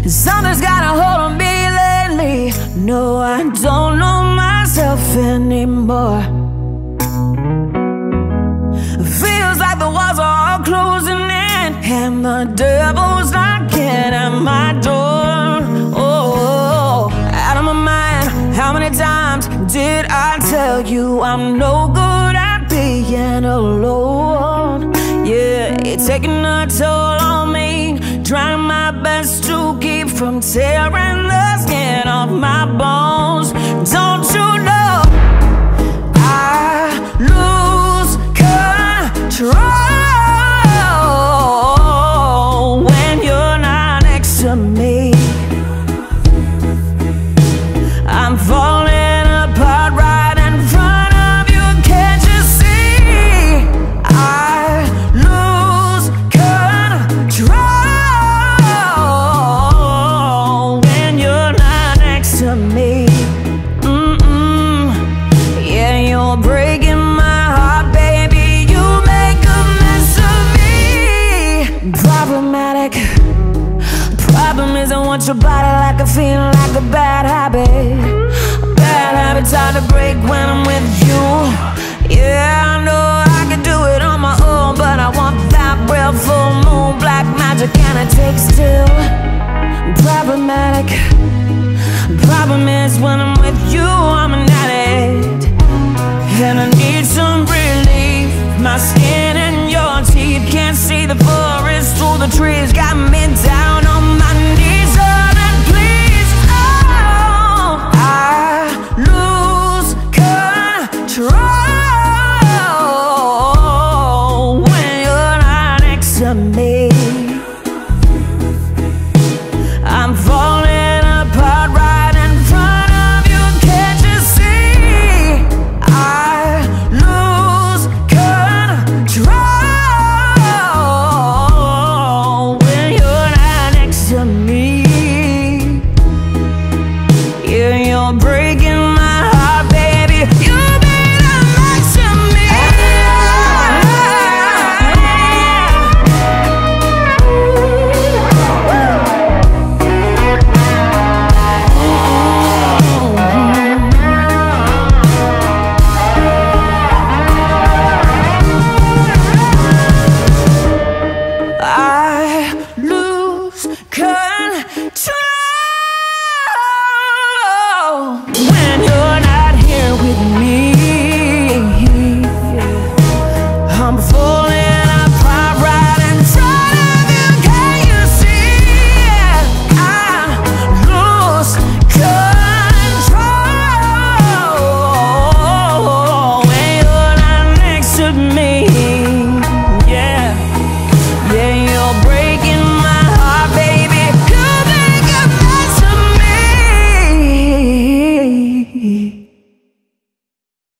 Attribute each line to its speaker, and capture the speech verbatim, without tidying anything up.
Speaker 1: Something's got a hold on me lately. No, I don't know myself anymore. Feels like the walls are all closing in, and the devil's knocking at my door. Oh, out of my mind. How many times did I tell you I'm no good at being alone? Yeah, it's taking a toll on me, trying my best to keep from tearing the skin off my bones. Don't you know I lose control when you're not next to me? I'm falling apart right in front of you. Can't you see? I lose control when you're not next to me. Mm-mm. Yeah, you're breaking my heart, baby. You make a mess of me. Problematic. Problem isn't what your body like, I feel like a bad habit. Bad habits hard to break when I'm with you. Yeah, I know